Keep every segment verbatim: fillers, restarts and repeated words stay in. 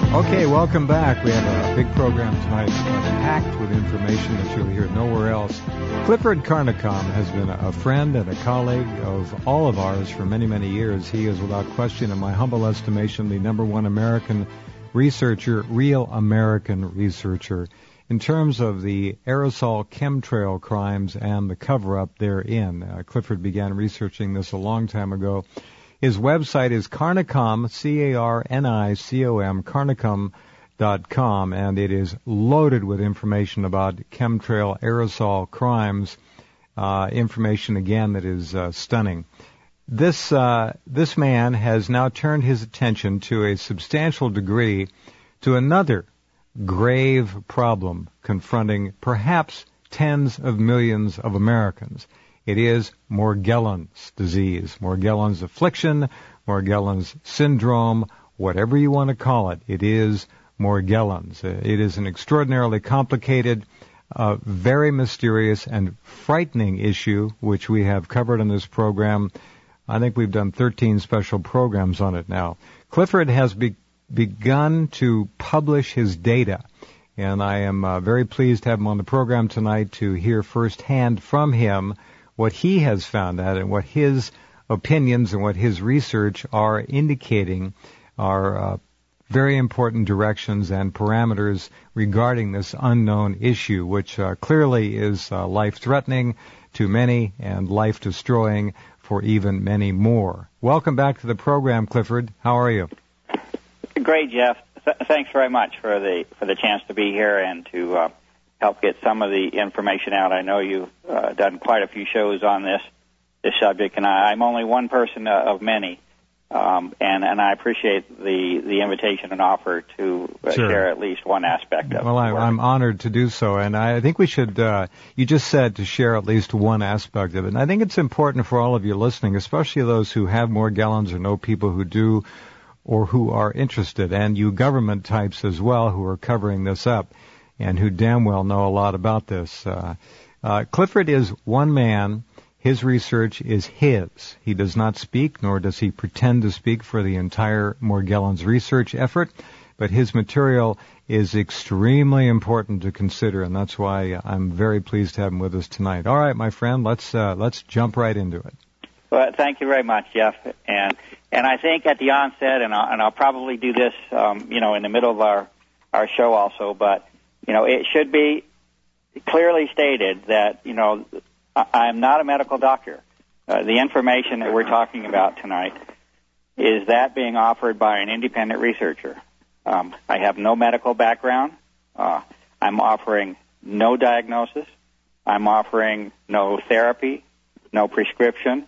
Okay, welcome back. We have a big program tonight uh, packed with information that you'll hear nowhere else. Clifford Carnicom has been a friend and a colleague of all of ours for many, many years. He is, without question, in my humble estimation, the number one American researcher, real American researcher, in terms of the aerosol chemtrail crimes and the cover-up therein. Uh, Clifford began researching this a long time ago. His website is Carnicom, C A R N I C O M, carnicom dot com, and it is loaded with information about chemtrail aerosol crimes, uh, information, again, that is uh, stunning. This, uh, this man has now turned his attention to a substantial degree to another grave problem confronting perhaps tens of millions of Americans. It is Morgellons disease, Morgellons affliction, Morgellons syndrome, whatever you want to call it. It is Morgellons. It is an extraordinarily complicated, uh, very mysterious and frightening issue, which we have covered on this program. I think we've done thirteen special programs on it now. Clifford has be- begun to publish his data, and I am uh, very pleased to have him on the program tonight to hear firsthand from him what he has found out and what his opinions and what his research are indicating are uh, very important directions and parameters regarding this unknown issue, which uh, clearly is uh, life-threatening to many and life-destroying for even many more. Welcome back to the program, Clifford. How are you? Great, Jeff. Th- thanks very much for the for the chance to be here and to uh, help get some of the information out. I know you've uh, done quite a few shows on this this subject, and I, I'm only one person uh, of many, um, and, and I appreciate the, the invitation and offer to uh, sure. share at least one aspect of well, it. Well, I'm honored to do so, and I think we should, uh, you just said to share at least one aspect of it, and I think it's important for all of you listening, especially those who have Morgellons or know people who do or who are interested, and you government types as well who are covering this up and who damn well know a lot about this. Uh, uh, Clifford is one man. His research is his. He does not speak, nor does he pretend to speak for the entire Morgellons research effort, but his material is extremely important to consider, and that's why I'm very pleased to have him with us tonight. All right, my friend, let's uh, let's jump right into it. Well, thank you very much, Jeff. And and I think at the onset, and I'll, and I'll probably do this, um, you know, in the middle of our, our show also, but you know, it should be clearly stated that, you know, I am not a medical doctor. Uh, the information that we're talking about tonight is that being offered by an independent researcher. Um, I have no medical background. Uh, I'm offering no diagnosis. I'm offering no therapy, no prescription,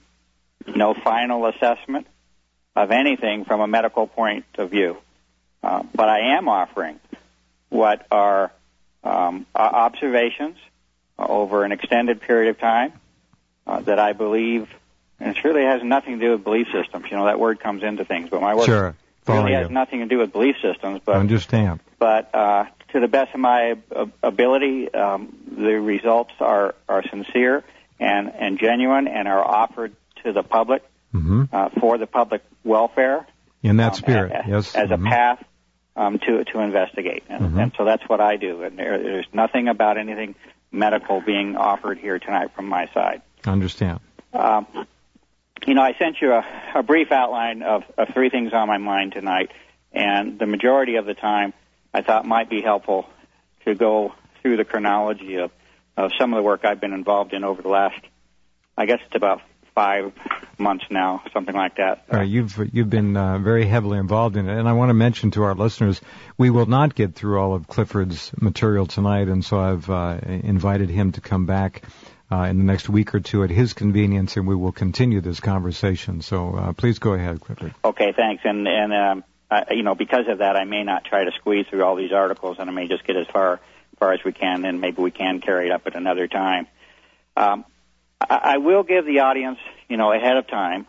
no final assessment of anything from a medical point of view. Uh, but I am offering what are Um, observations over an extended period of time uh, that I believe, and it really has nothing to do with belief systems. You know, that word comes into things, but my work sure. really you. has nothing to do with belief systems. But, I understand. But uh, to the best of my uh, ability, um, the results are, are sincere and, and genuine and are offered to the public mm-hmm. uh, for the public welfare. In that um, spirit, as, yes. As mm-hmm. a path Um, to to investigate, and, mm-hmm. and so that's what I do. And there, there's nothing about anything medical being offered here tonight from my side. I understand. Um, you know, I sent you a, a brief outline of, of three things on my mind tonight, and the majority of the time I thought might be helpful to go through the chronology of, of some of the work I've been involved in over the last, I guess it's about five months now, something like that. All right, you've you've been uh, very heavily involved in it, and I want to mention to our listeners, we will not get through all of Clifford's material tonight, and so I've uh, invited him to come back uh, in the next week or two at his convenience, and we will continue this conversation. So uh, please go ahead, Clifford. Okay, thanks. And and um, I, you know, because of that, I may not try to squeeze through all these articles, and I may just get as far far as we can, and maybe we can carry it up at another time. Um, I will give the audience, you know, ahead of time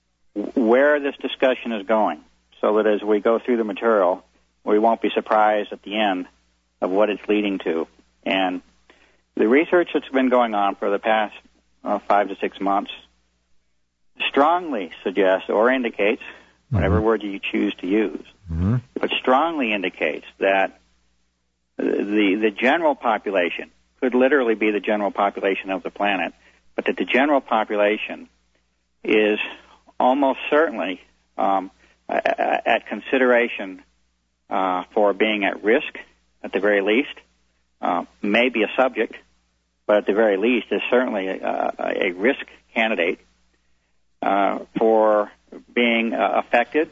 where this discussion is going, so that as we go through the material, we won't be surprised at the end of what it's leading to. And the research that's been going on for the past uh, five to six months strongly suggests or indicates whatever mm-hmm. word you choose to use, mm-hmm. but strongly indicates that the the general population could literally be the general population of the planet, but that the general population is almost certainly um, at consideration uh, for being at risk, at the very least, uh, may be a subject, but at the very least is certainly a, a risk candidate uh, for being uh, affected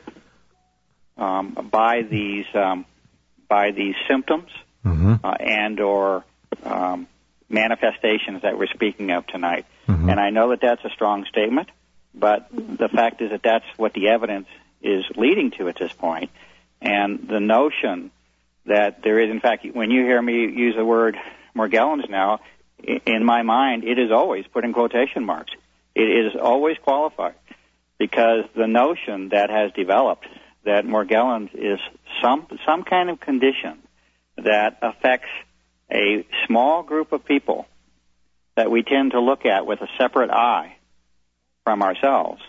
um, by these um, by these symptoms mm-hmm. uh, and or um, manifestations that we're speaking of tonight. Mm-hmm. And I know that that's a strong statement, but the fact is that that's what the evidence is leading to at this point. And the notion that there is, in fact, when you hear me use the word Morgellons now, in my mind, it is always put in quotation marks. It is always qualified, because the notion that has developed that Morgellons is some some kind of condition that affects a small group of people that we tend to look at with a separate eye from ourselves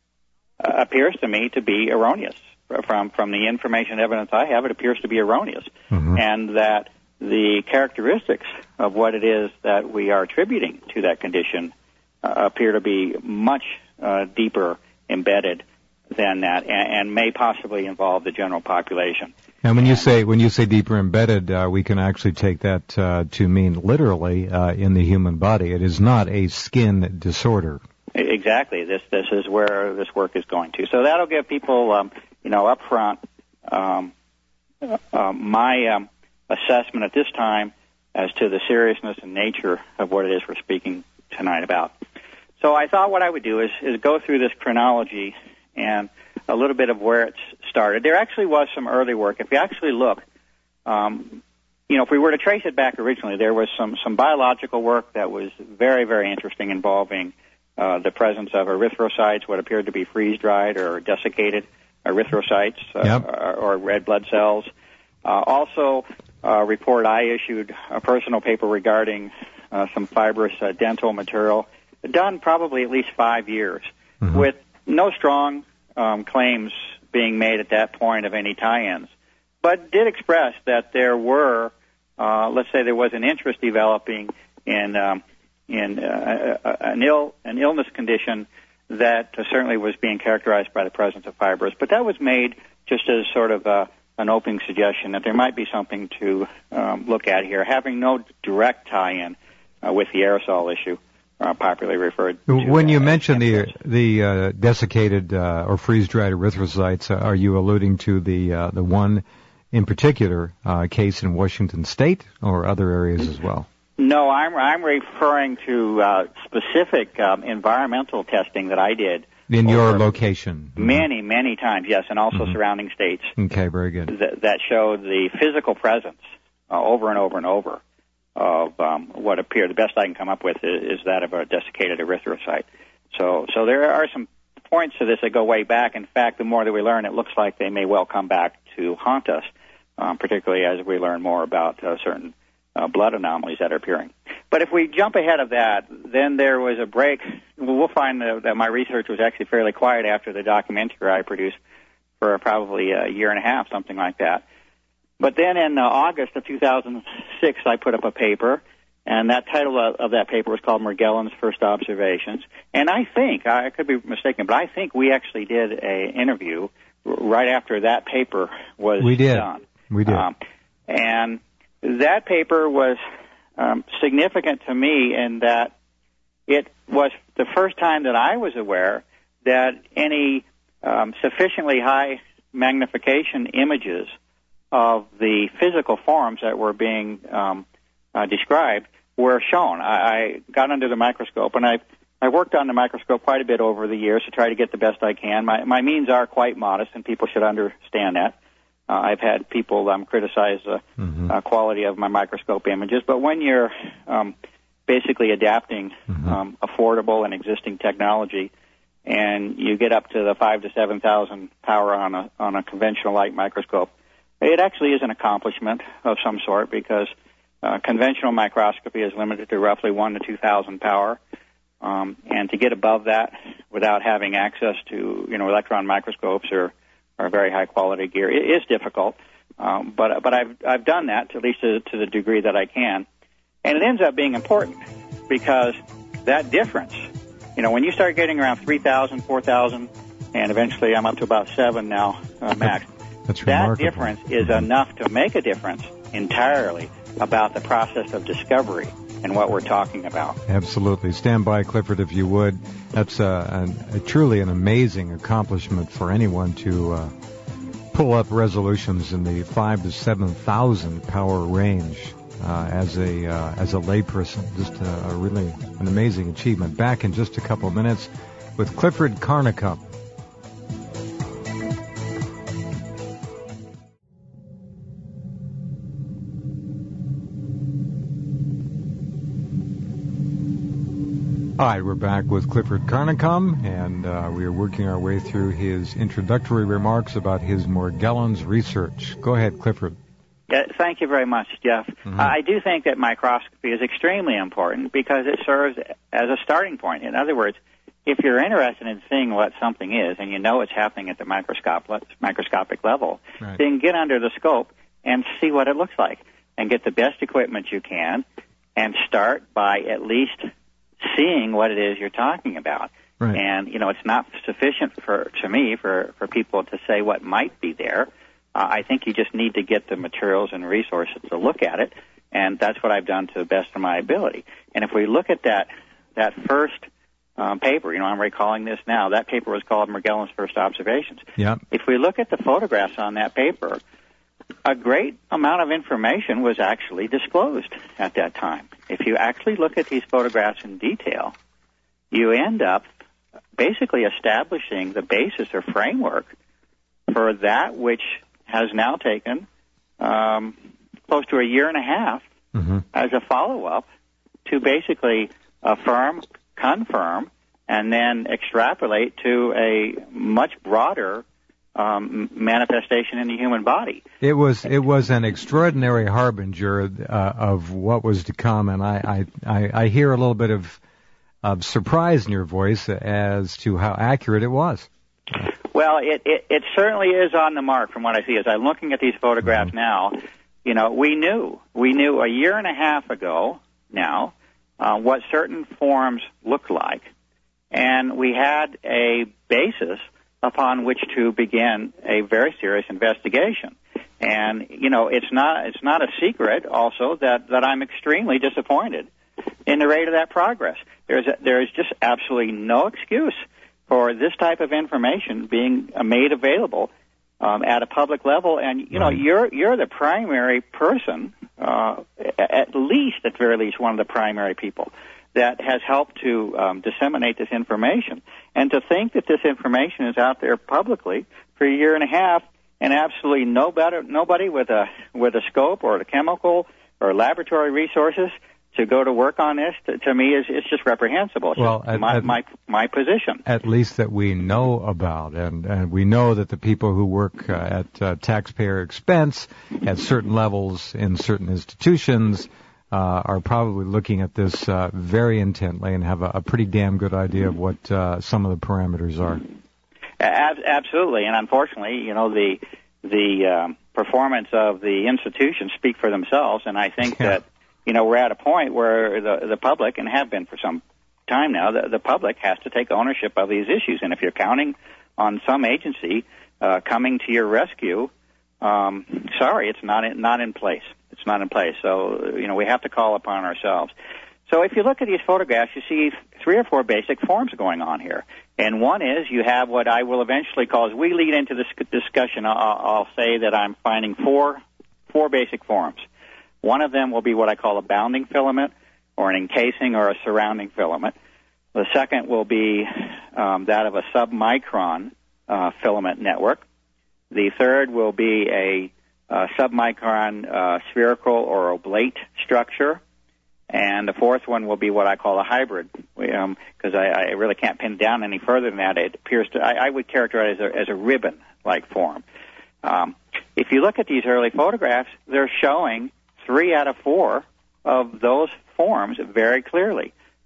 uh, appears to me to be erroneous. From from the information and evidence I have, it appears to be erroneous, mm-hmm. and that the characteristics of what it is that we are attributing to that condition uh, appear to be much uh, deeper embedded than that, and, and may possibly involve the general population. And when you say when you say deeper embedded, uh, we can actually take that uh, to mean literally uh, in the human body. It is not a skin disorder. Exactly. This this is where this work is going to. So that'll give people, um, you know, up front, um, uh, my um, assessment at this time as to the seriousness and nature of what it is we're speaking tonight about. So I thought what I would do is, is go through this chronology and a little bit of where it's started. There actually was some early work. If you actually look, um, you know, if we were to trace it back originally, there was some, some biological work that was very, very interesting involving uh, the presence of erythrocytes, what appeared to be freeze-dried or desiccated erythrocytes uh, yep. or, or red blood cells. Uh, also, a report I issued, a personal paper regarding uh, some fibrous uh, dental material, done probably at least five years, mm-hmm. with no strong um, claims being made at that point of any tie-ins, but did express that there were, uh, let's say there was an interest developing in um, in uh, an ill an illness condition that uh, certainly was being characterized by the presence of fibers, but that was made just as sort of a, an opening suggestion that there might be something to um, look at here, having no direct tie-in uh, with the aerosol issue. Uh, popularly referred to. When you uh, mention the the uh, desiccated uh, or freeze-dried erythrocytes, uh, are you alluding to the uh, the one in particular uh, case in Washington State or other areas as well? No, I'm I'm referring to uh, specific um, environmental testing that I did in your location. Many, many times, yes, and also mm-hmm. surrounding states. Okay, very good. Th- that showed the physical presence uh, over and over and over of um, what appeared, the best I can come up with is, is that of a desiccated erythrocyte. So so there are some points to this that go way back. In fact, the more that we learn, it looks like they may well come back to haunt us, um, particularly as we learn more about uh, certain uh, blood anomalies that are appearing. But if we jump ahead of that, then there was a break. We'll find that, that my research was actually fairly quiet after the documentary I produced for probably a year and a half, something like that. But then in uh, August of two thousand six, I put up a paper, and that title of, of that paper was called Morgellons First Observations. And I think, I could be mistaken, but I think we actually did an interview right after that paper was we did. done. We did. Um, and that paper was um, significant to me in that it was the first time that I was aware that any um, sufficiently high magnification images of the physical forms that were being um, uh, described were shown. I, I got under the microscope, and I I worked on the microscope quite a bit over the years to try to get the best I can. My my means are quite modest, and people should understand that. Uh, I've had people um, criticize the mm-hmm. uh, quality of my microscope images, but when you're um, basically adapting mm-hmm. um, affordable and existing technology, and you get up to the five to seven thousand power on a on a conventional light microscope, it actually is an accomplishment of some sort, because uh, conventional microscopy is limited to roughly one to two thousand power, um, and to get above that without having access to, you know, electron microscopes or or very high quality gear. It is difficult, um, but but I've I've done that, at least to, to the degree that I can, and it ends up being important because that difference, you know, when you start getting around three thousand, four thousand, and eventually I'm up to about seven now, uh, max. That's that remarkable. difference is mm-hmm. enough to make a difference entirely about the process of discovery and what we're talking about. Absolutely. Stand by, Clifford, if you would. That's a, a, a truly an amazing accomplishment for anyone to uh, pull up resolutions in the five to seven thousand power range uh, as a uh, as a layperson. Just a, a really an amazing achievement. Back in just a couple of minutes with Clifford Carnicom. All right, we're back with Clifford Carnicom, and uh, we are working our way through his introductory remarks about his Morgellons research. Go ahead, Clifford. Yeah, thank you very much, Jeff. Mm-hmm. Uh, I do think that microscopy is extremely important because it serves as a starting point. In other words, if you're interested in seeing what something is and you know it's happening at the microscopic, microscopic level, right. then get under the scope and see what it looks like and get the best equipment you can and start by at least seeing what it is you're talking about. Right. And, you know, it's not sufficient for to me for, for people to say what might be there. Uh, I think you just need to get the materials and resources to look at it, and that's what I've done to the best of my ability. And if we look at that that first um, paper, you know, I'm recalling this now, that paper was called Morgellons' First Observations. Yep. If we look at the photographs on that paper, a great amount of information was actually disclosed at that time. If you actually look at these photographs in detail, you end up basically establishing the basis or framework for that which has now taken um, close to a year and a half mm-hmm. as a follow-up to basically affirm, confirm, and then extrapolate to a much broader Um, manifestation in the human body. It was it was an extraordinary harbinger uh, of what was to come, and I, I, I hear a little bit of, of surprise in your voice as to how accurate it was. Well, it, it, it certainly is on the mark from what I see. As I'm looking at these photographs mm-hmm. now, you know, we knew, we knew a year and a half ago now uh, what certain forms looked like, and we had a basis upon which to begin a very serious investigation. And, you know, it's not it's not a secret also that, that I'm extremely disappointed in the rate of that progress. There's a, there is just absolutely no excuse for this type of information being made available um, at a public level. And, you know, you're you're the primary person, uh, at least, at very least, one of the primary people that has helped to um, disseminate this information. And to think that this information is out there publicly for a year and a half and absolutely no better, nobody with a with a scope or the chemical or laboratory resources to go to work on this, to, to me, is it's just reprehensible. It's well, just at, my, at, my my position. At least that we know about, and, and we know that the people who work uh, at uh, taxpayer expense at certain levels in certain institutions Uh, are probably looking at this uh, very intently and have a, a pretty damn good idea of what uh, some of the parameters are. Ab- absolutely, and unfortunately, you know, the the um, performance of the institutions speak for themselves, and I think yeah. that, you know, we're at a point where the the public, and have been for some time now, the, the public has to take ownership of these issues, and if you're counting on some agency uh, coming to your rescue, um, sorry, it's not in, not in place. It's not in place. So, you know, we have to call upon ourselves. So if you look at these photographs, you see three or four basic forms going on here. And one is you have what I will eventually call, as we lead into this discussion, I'll, I'll say that I'm finding four four basic forms. One of them will be what I call a bounding filament or an encasing or a surrounding filament. The second will be um, that of a submicron uh, filament network. The third will be a Uh, submicron uh, spherical or oblate structure, and the fourth one will be what I call a hybrid, because um, I, I really can't pin down any further than that. It appears to, I, I would characterize it as a, as a ribbon-like form. Um, if you look at these early photographs, they're showing three out of four of those forms very clearly.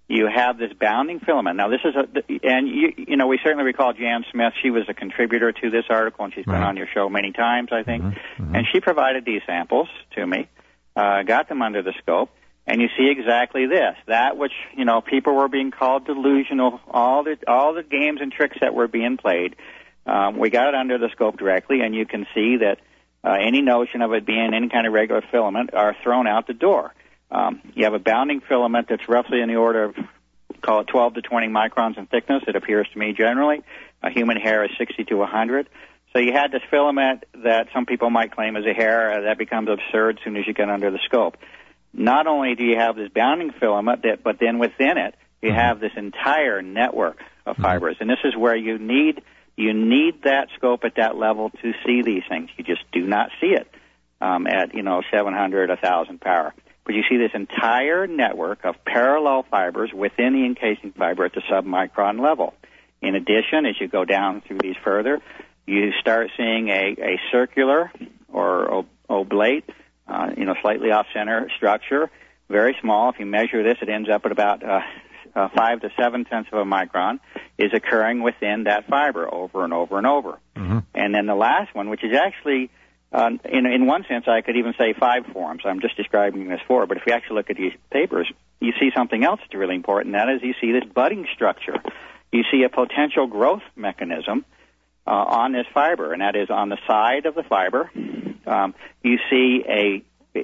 you have this bounding filament. Now, this is a, and you, you know, we certainly recall Jan Smith. She was a contributor to this article, and she's been right. on your show many times, I think. Mm-hmm. Mm-hmm. And she provided these samples to me, uh, got them under the scope, and you see exactly this. That which, you know, people were being called delusional, all the, all the games and tricks that were being played, um, we got it under the scope directly, and you can see that uh, any notion of it being any kind of regular filament are thrown out the door. Um, you have a bounding filament that's roughly in the order of, call it twelve to twenty microns in thickness, it appears to me generally. A human hair is sixty to one hundred. So you had this filament that some people might claim is a hair. Uh, that becomes absurd as soon as you get under the scope. Not only do you have this bounding filament, that, but then within it, you mm-hmm. have this entire network of fibers. Mm-hmm. And this is where you need you need that scope at that level to see these things. You just do not see it um, at, you know, seven hundred, one thousand power. But you see this entire network of parallel fibers within the encasing fiber at the submicron level. In addition, as you go down through these further, you start seeing a, a circular or ob- oblate, uh, you know, slightly off-center structure, very small. If you measure this, it ends up at about uh, uh, five to seven tenths of a micron, is occurring within that fiber over and over and over. Mm-hmm. And then the last one, which is actually... Uh, in, in one sense, I could even say five forms. I'm just describing this four. But if you actually look at these papers, you see something else that's really important. That is, you see this budding structure. You see a potential growth mechanism uh, on this fiber, and that is on the side of the fiber. Um, you see a,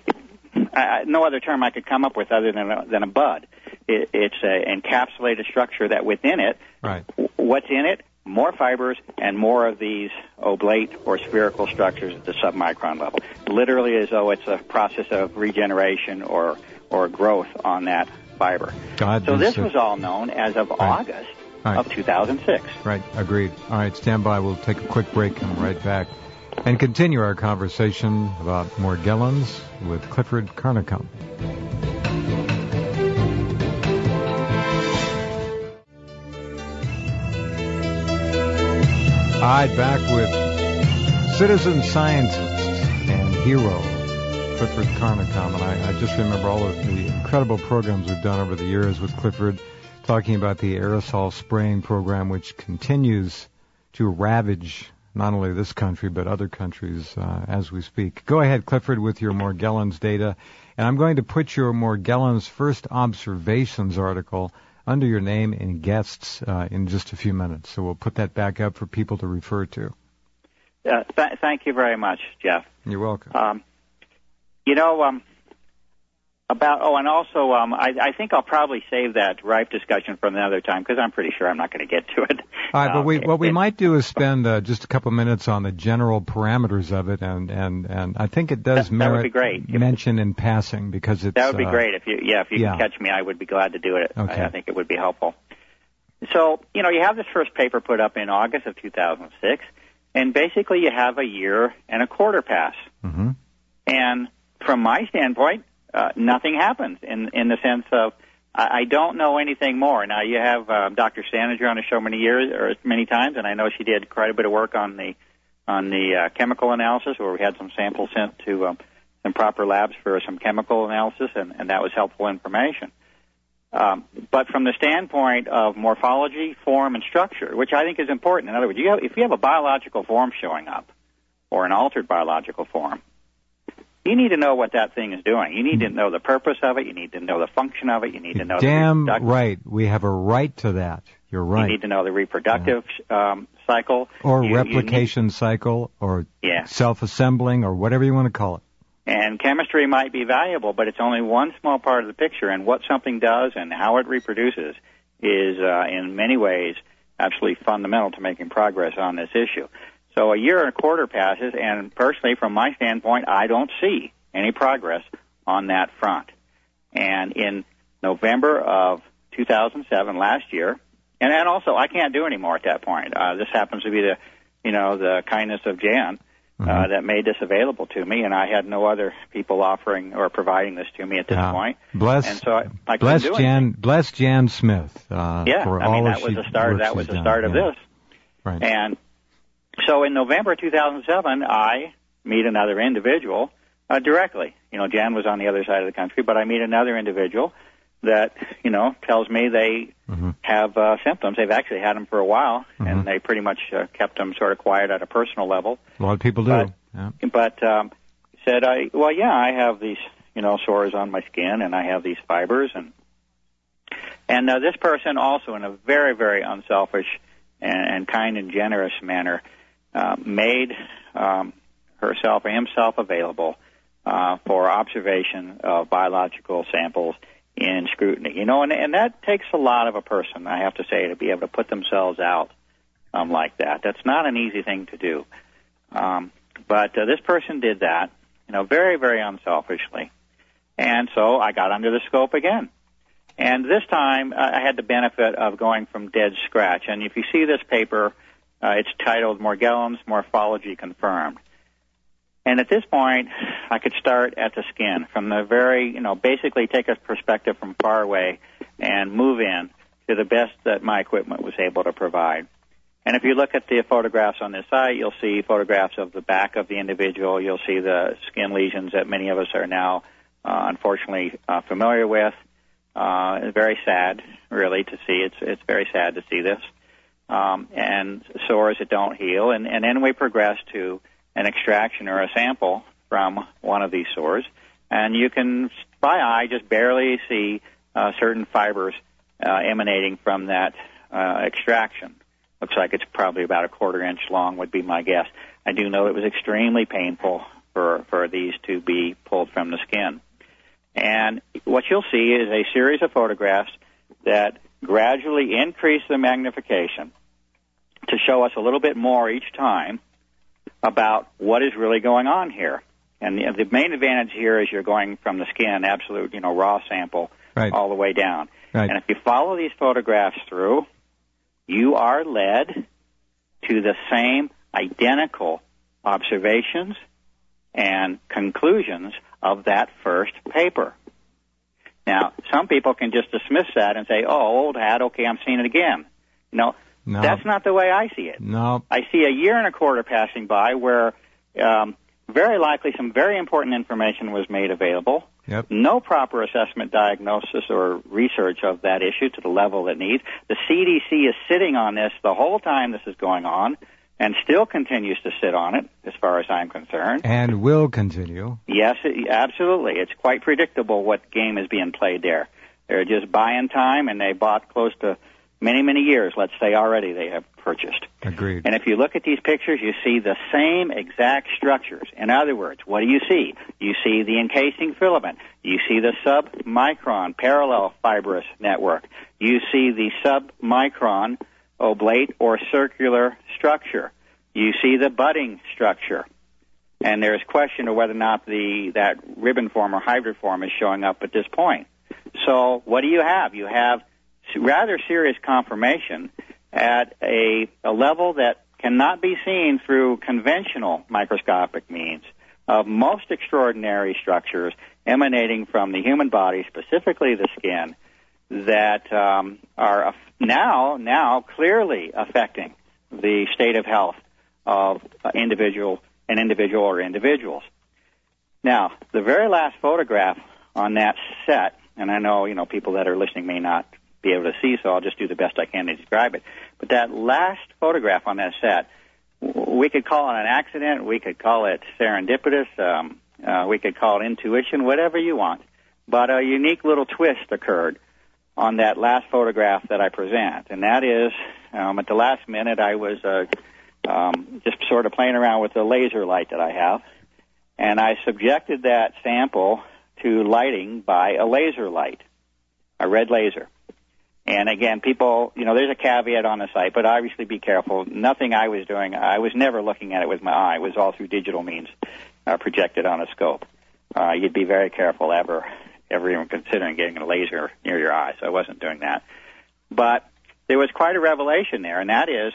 uh, no other term I could come up with other than a, than a bud. It, it's an encapsulated structure that within it, right. what's in it? More fibers and more of these oblate or spherical structures at the submicron level. Literally as though it's a process of regeneration or, or growth on that fiber. God, so this uh, was all known as of right. August right. of two thousand six. Right, agreed. All right, stand by. We'll take a quick break, come right back, and continue our conversation about Morgellons with Clifford Carnicom. All right, back with citizen scientist and hero, Clifford Carnicom. And I, I just remember all of the incredible programs we've done over the years with Clifford, talking about the aerosol spraying program, which continues to ravage not only this country, but other countries uh, as we speak. Go ahead, Clifford, with your Morgellons data. And I'm going to put your Morgellons first observations article under your name and guests uh, in just a few minutes. So we'll put that back up for people to refer to. Uh, th- thank you very much, Jeff. You're welcome. Um, you know, um, about, oh, and also um, I, I think I'll probably save that ripe discussion for another time because I'm pretty sure I'm not going to get to it. All right, but um, we, what it, we might do is spend uh, just a couple minutes on the general parameters of it, and, and, and I think it does that, merit that would be great. mention in passing because it's... That would be uh, great. If you, yeah, if you yeah. can catch me, I would be glad to do it. Okay. I, I think it would be helpful. So, you know, you have this first paper put up in August of two thousand six, and basically you have a year and a quarter pass. Mm-hmm. And from my standpoint, uh, nothing happens in in the sense of I, I don't know anything more. Now, you have uh, Doctor Staninger on the show many years or many times, and I know she did quite a bit of work on the on the uh, chemical analysis, where we had some samples sent to um, some proper labs for some chemical analysis, and, and that was helpful information. Um, but from the standpoint of morphology, form, and structure, which I think is important. In other words, you have, if you have a biological form showing up, or an altered biological form, you need to know what that thing is doing. You need to know the purpose of it. You need to know the function of it. You need to know Damn the right. We have a right to that. You're right. You need to know the reproductive yeah. um, cycle. Or you, replication you need, cycle, or yeah. self-assembling, or whatever you want to call it. And chemistry might be valuable, but it's only one small part of the picture. And what something does and how it reproduces is, uh, in many ways, absolutely fundamental to making progress on this issue. So a year and a quarter passes, and personally, from my standpoint, I don't see any progress on that front. And in November of two thousand seven, last year, and, and also I can't do any more at that point. Uh, this happens to be the, you know, the kindness of Jan. Uh, mm-hmm. that made this available to me, and I had no other people offering or providing this to me at this yeah. point. Bless, and so I, I bless do Jan, bless Jan Smith. Uh, yeah, for I mean all that was the start. That was the done. start yeah. of this. Right. And so in November two thousand seven, I meet another individual uh, directly. You know, Jan was on the other side of the country, but I meet another individual that, you know, tells me they Mm-hmm. have uh, symptoms. They've actually had them for a while, Mm-hmm. and they pretty much uh, kept them sort of quiet at a personal level. A lot of people do. But, yeah. but um, said, I well, yeah, I have these, you know, sores on my skin, and I have these fibers, and and uh, this person also, in a very, very unselfish and, and kind and generous manner, uh, made um, herself or himself available uh, for observation of biological samples in scrutiny. You know, and, and that takes a lot of a person, I have to say, to be able to put themselves out um, like that. That's not an easy thing to do. Um, but uh, this person did that, you know, very, very unselfishly. And so I got under the scope again. And this time uh, I had the benefit of going from dead scratch. And if you see this paper, uh, it's titled Morgellons Morphology Confirmed. And at this point, I could start at the skin, from the very, you know, basically take a perspective from far away and move in to the best that my equipment was able to provide. And if you look at the photographs on this site, you'll see photographs of the back of the individual. You'll see the skin lesions that many of us are now, uh, unfortunately, uh, familiar with. Uh, it's very sad, really, to see. It's it's very sad to see this. Um, and sores that don't heal. And, and then we progress to an extraction or a sample from one of these sores, and you can, by eye, just barely see uh, certain fibers uh, emanating from that uh, extraction. Looks like it's probably about a quarter inch long, would be my guess. I do know it was extremely painful for, for these to be pulled from the skin. And what you'll see is a series of photographs that gradually increase the magnification to show us a little bit more each time about what is really going on here. And the, the main advantage here is you're going from the skin, absolute, you know, raw sample, right, all the way down. Right. And if you follow these photographs through, you are led to the same identical observations and conclusions of that first paper. Now, some people can just dismiss that and say, oh, old hat, okay, I'm seeing it again. No, no. That's not the way I see it. No. I see a year and a quarter passing by where um, very likely some very important information was made available. Yep. No proper assessment, diagnosis, or research of that issue to the level it needs. The C D C is sitting on this the whole time this is going on and still continues to sit on it, as far as I'm concerned. And will continue. Yes, it, absolutely. It's quite predictable what game is being played there. They're just buying time, and they bought close to many, many years, let's say, already they have purchased. Agreed. And if you look at these pictures, you see the same exact structures. In other words, what do you see? You see the encasing filament. You see the submicron parallel fibrous network. You see the submicron oblate or circular structure. You see the budding structure. And there's question of whether or not the that ribbon form or hybrid form is showing up at this point. So what do you have? You have rather serious conformation at a, a level that cannot be seen through conventional microscopic means of most extraordinary structures emanating from the human body, specifically the skin, that um, are now now clearly affecting the state of health of individual an individual or individuals. Now, the very last photograph on that set, and I know you know people that are listening may not be able to see, so I'll just do the best I can to describe it. But that last photograph on that set, we could call it an accident, we could call it serendipitous, um, uh, we could call it intuition, whatever you want. But a unique little twist occurred on that last photograph that I present, and that is, um, at the last minute, I was uh, um, just sort of playing around with the laser light that I have, and I subjected that sample to lighting by a laser light, a red laser. And again, people, you know, there's a caveat on the site, but obviously be careful. Nothing I was doing, I was never looking at it with my eye. It was all through digital means uh, projected on a scope. Uh, you'd be very careful ever, ever even considering getting a laser near your eye, so I wasn't doing that. But there was quite a revelation there, and that is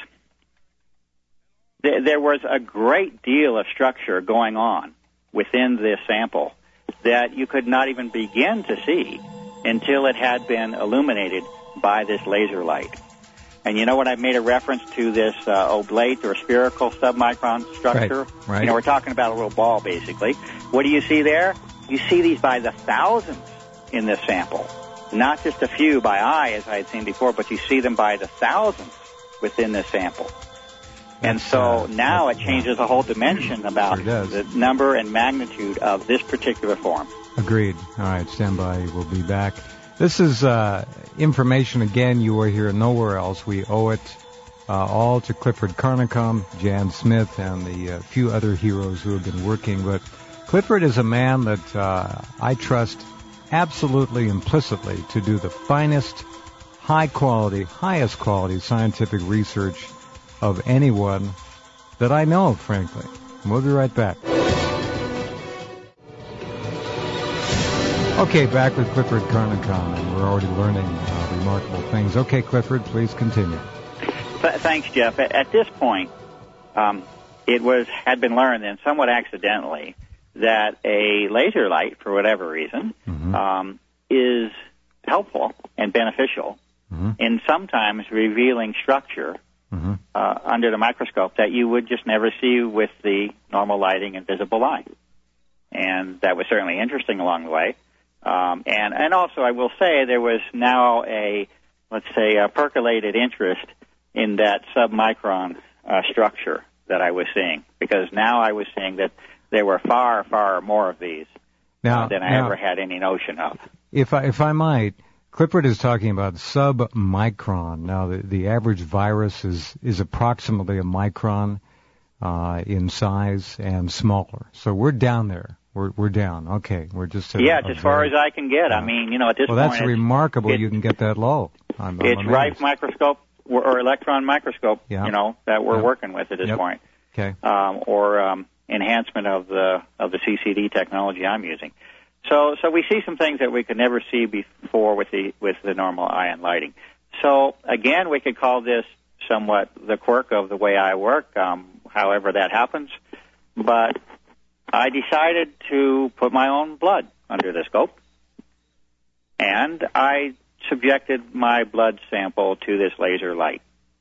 th- there was a great deal of structure going on within this sample that you could not even begin to see until it had been illuminated by this laser light. And you know what, I've made a reference to this uh, oblate or spherical submicron structure. Right, right. You know, we're talking about a little ball, basically. What do you see there? You see these by the thousands in this sample. not just a few by eye, as I had seen before, but you see them by the thousands within this sample. And so uh, now it changes the whole dimension about sure the number and magnitude of this particular form. Agreed. All right, stand by. We'll be back. This is uh, information, again, you will hear nowhere else. We owe it uh, all to Clifford Carnicom, Jan Smith, and the uh, few other heroes who have been working. But Clifford is a man that uh, I trust absolutely implicitly to do the finest, high-quality, highest quality scientific research of anyone that I know of, frankly. We'll be right back. Okay, back with Clifford Carnicom, and we're already learning uh, remarkable things. Okay, Clifford, please continue. Th- thanks, Jeff. At, at this point, um, it was had been learned, and somewhat accidentally, that a laser light, for whatever reason, mm-hmm. um, is helpful and beneficial mm-hmm. in sometimes revealing structure mm-hmm. uh, under the microscope that you would just never see with the normal lighting and visible eye. And that was certainly interesting along the way. Um, and, and also, I will say, there was now a, let's say, a percolated interest in that submicron uh, structure that I was seeing, because now I was seeing that there were far, far more of these now, uh, than I now, ever had any notion of. If I, if I might, Clifford is talking about submicron. Now, the, the average virus is, is approximately a micron uh, in size and smaller. So we're down there. We're we're down. Okay, we're just at yeah, a, a it's as far very, as I can get. Uh, I mean, you know, at this well, point, that's remarkable. It, you can get that low. I'm, I'm it's amazed. Rife microscope or, or electron microscope. Yeah. You know, that we're yep. working with at this yep. point. Okay. Um, or um, enhancement of the of the C C D technology I'm using. So so we see some things that we could never see before with the with the normal ion lighting. So again, we could call this somewhat the quirk of the way I work. Um, however that happens, but I decided to put my own blood under the scope, and I subjected my blood sample to this laser light.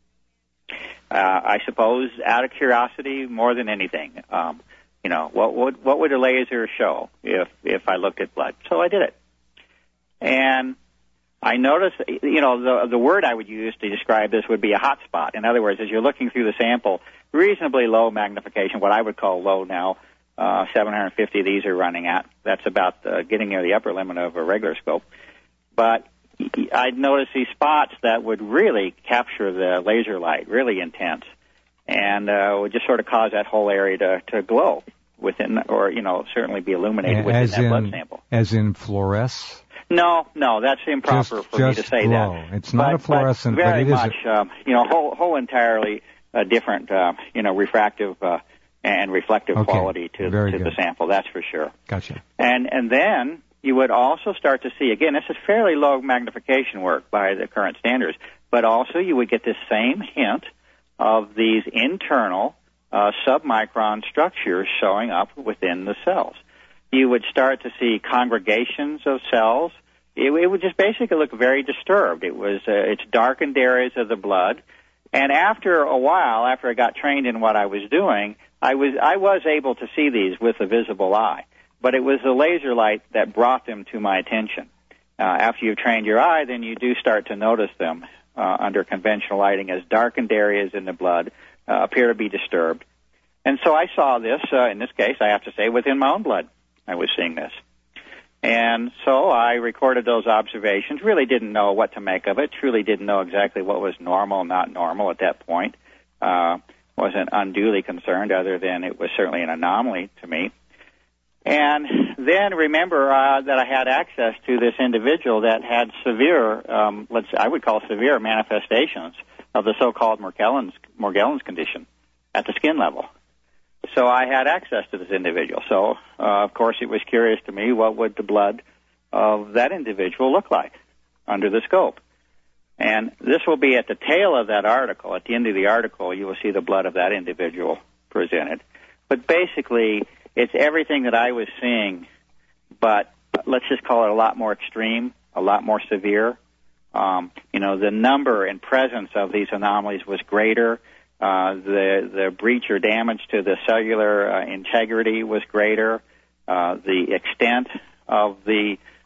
Uh, I suppose out of curiosity more than anything. Um, you know, what would what would a laser show if if I looked at blood? So I did it, and I noticed, you know, the the word I would use to describe this would be a hot spot. In other words, as you're looking through the sample, reasonably low magnification, what I would call low now. Uh, seven hundred fifty of these are running at. That's about uh, getting near the upper limit of a regular scope. But I'd notice these spots that would really capture the laser light, really intense, and uh, would just sort of cause that whole area to, to glow within, or, you know, certainly be illuminated within as that in, blood sample. As in fluoresce? No, no, that's improper just, for just me to say glow. that. It's not but, a fluorescent, but very but it much, is a... um, you know, whole, whole entirely uh, different, uh, you know, refractive uh, and reflective okay. quality to, Very to good. the sample, that's for sure. Gotcha. And and then you would also start to see, again, this is fairly low magnification work by the current standards, but also you would get this same hint of these internal uh, submicron structures showing up within the cells. You would start to see congregations of cells. It, it would just basically look very disturbed. It was uh, it's darkened areas of the blood. And after a while, after I got trained in what I was doing, I was I was able to see these with the visible eye. But it was the laser light that brought them to my attention. Uh, after you've trained your eye, then you do start to notice them uh, under conventional lighting as darkened areas in the blood uh, appear to be disturbed. And so I saw this, uh, in this case, I have to say, within my own blood. I was seeing this. And so I recorded those observations, really didn't know what to make of it, truly didn't know exactly what was normal and not normal at that point. Uh, wasn't unduly concerned, other than it was certainly an anomaly to me. And then remember uh, that I had access to this individual that had severe, um, let's I would call severe manifestations of the so-called Morgellons, Morgellons condition at the skin level. So I had access to this individual. So, uh, of course, it was curious to me, what would the blood of that individual look like under the scope? And this will be at the tail of that article. At the end of the article, you will see the blood of that individual presented. But basically, it's everything that I was seeing, but let's just call it a lot more extreme, a lot more severe. Um, you know, the number and presence of these anomalies was greater. Uh, the the breach or damage to the cellular uh, integrity was greater. Uh, the extent of the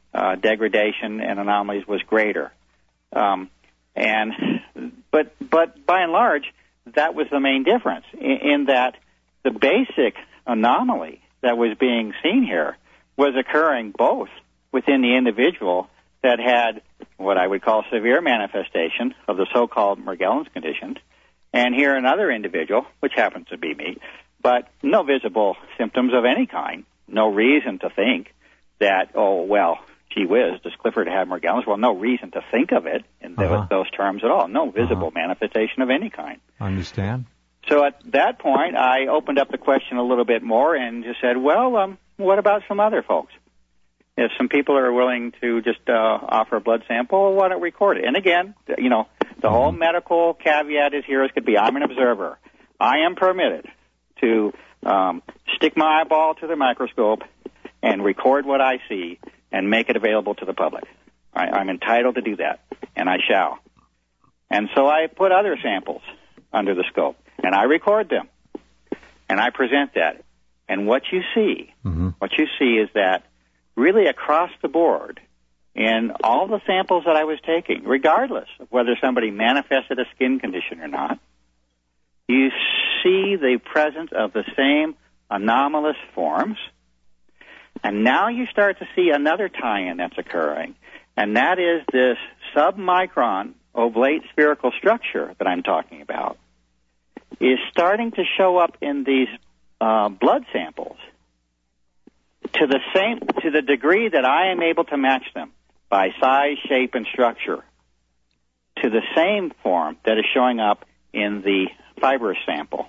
uh, degradation and anomalies was greater. Um, and but but by and large, that was the main difference in, in that the basic anomaly that was being seen here was occurring both within the individual that had what I would call severe manifestation of the so-called Morgellons condition, and here another individual, which happens to be me, but no visible symptoms of any kind, no reason to think that, oh, well, gee whiz, does Clifford have Morgellons? Well, no reason to think of it in those, uh-huh. those terms at all. No visible uh-huh. manifestation of any kind. Understand. So at that point, I opened up the question a little bit more and just said, well, um, what about some other folks? If some people are willing to just uh, offer a blood sample, why don't we record it? And again, you know, the mm-hmm. whole medical caveat is here as could be. I'm an observer. I am permitted to um, stick my eyeball to the microscope and record what I see and make it available to the public. I, I'm entitled to do that, and I shall. And so I put other samples under the scope, and I record them, and I present that. And what you see, mm-hmm. what you see is that really across the board, in all the samples that I was taking, regardless of whether somebody manifested a skin condition or not, you see the presence of the same anomalous forms. And now you start to see another tie-in that's occurring, and that is this submicron oblate spherical structure that I'm talking about is starting to show up in these uh, blood samples to the same, to the degree that I am able to match them by size, shape, and structure to the same form that is showing up in the fibrous sample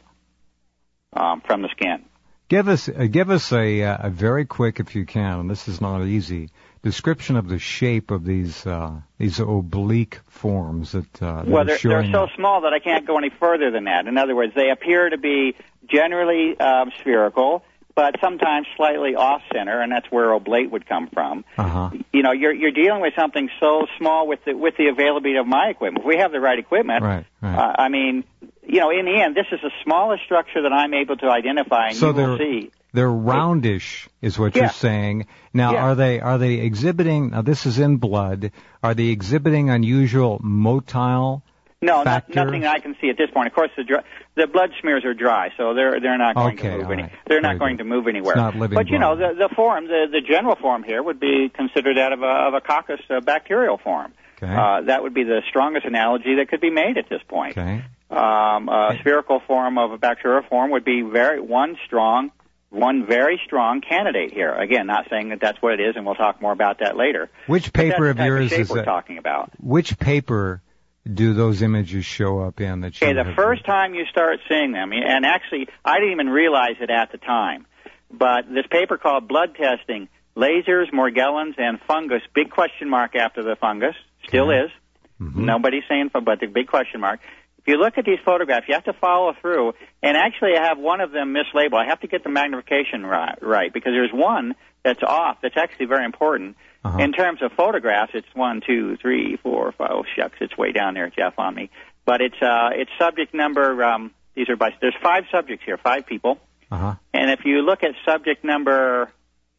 um, from the skin. Give us uh, give us a, uh, a very quick, if you can, and this is not easy, description of the shape of these uh, these oblique forms that, uh, that well, are they're, showing they're so up. small that I can't go any further than that. In other words, they appear to be generally um, spherical, but sometimes slightly off-center, and that's where oblate would come from. Uh-huh. You know, you're you're dealing with something so small with the with the availability of my equipment. If we have the right equipment, right, right. Uh, I mean, you know, in the end, this is the smallest structure that I'm able to identify, and so you will see. They're roundish, is what yeah. you're saying. Now, yeah. are they are they exhibiting? Now, this is in blood. Are they exhibiting unusual motile? No, not, nothing I can see at this point. Of course, the dry, the blood smears are dry, so they're they're not going okay, to move any. Right. They're not Very going good. to move anywhere. It's not living but you blood. know, the the form, the the general form here would be considered that of a of a coccus uh, bacterial form. Okay. Uh, that would be the strongest analogy that could be made at this point. Okay. Um, a okay. spherical form of a bacterial form would be very one strong. One very strong candidate here. Again, not saying that that's what it is, and we'll talk more about that later. Which paper of yours of shape is we're that? Talking about? Which paper do those images show up in? That you okay, the have first time you start seeing them, and actually, I didn't even realize it at the time, but this paper called Blood Testing, Lasers, Morgellons, and Fungus, big question mark after the fungus, still okay. is. Mm-hmm. Nobody's saying, but the big question mark. If you look at these photographs, you have to follow through, and actually I have one of them mislabeled. I have to get the magnification right, right because there's one that's off that's actually very important. Uh-huh. In terms of photographs, it's one, two, three, four, five, oh, shucks, it's way down there, Jeff, on me. But it's uh, it's subject number, um, these are by, there's five subjects here, five people. Uh-huh. And if you look at subject number